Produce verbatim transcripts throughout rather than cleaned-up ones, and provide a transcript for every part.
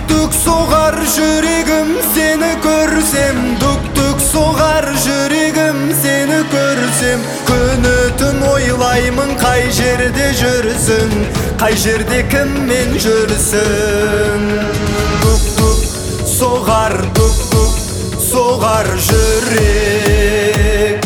Тук-тук соғар жүрегім сені көрсем, тук-тук соғар жүрегім сені көрсем. Күні түн ойлаймын қай жерде жүрсің, қай жерде кіммен жүрсің. Тук-тук соғар, тук-тук соғар жүрек.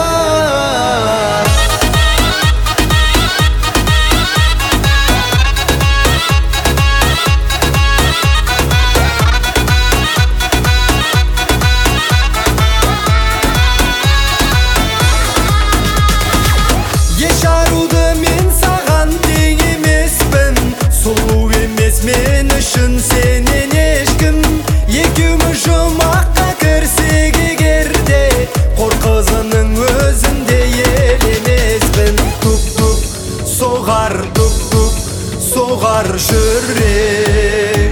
Мен үшін сенен ешкім, екеуміз жұмаққа кірсек егерде, қор қызының өзінде елемеспін. Тук-тук соғар, тук-тук соғар жүрек.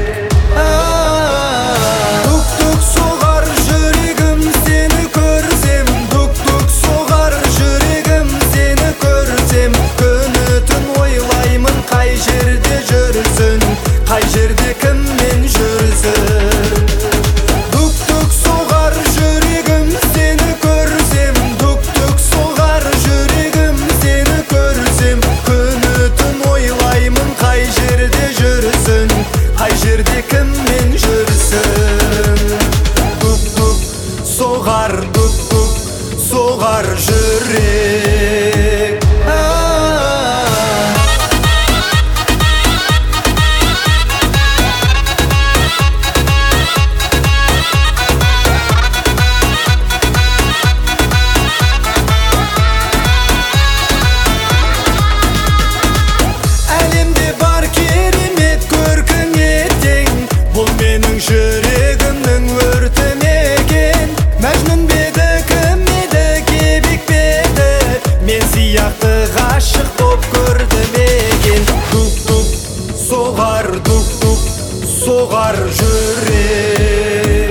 Тук-тук соғар жүрегім сені көрсем, тук-тук соғар жүрегім сені көрсем. Күні түн ойлаймын қай жерде жүрсің, қай жерде кіммен жүрсің. Тук-тук соғар жүрегім сені көрсем, тук-тук соғар жүрегім сені көрсем. Күні түн ойлаймын қай жерде жүрсің, қай жерде кіммен жүрсің. Тук-тук соғар, тук-тук соғар жүрек. Жүрегімнің өрті мекен, мәжнүн беді, кім еді, кебек беді, мен сияқты ғашық боп көрді мекен. Тук-тук соғар, тук-тук соғар жүрек.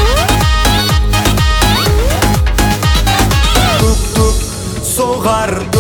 Soğar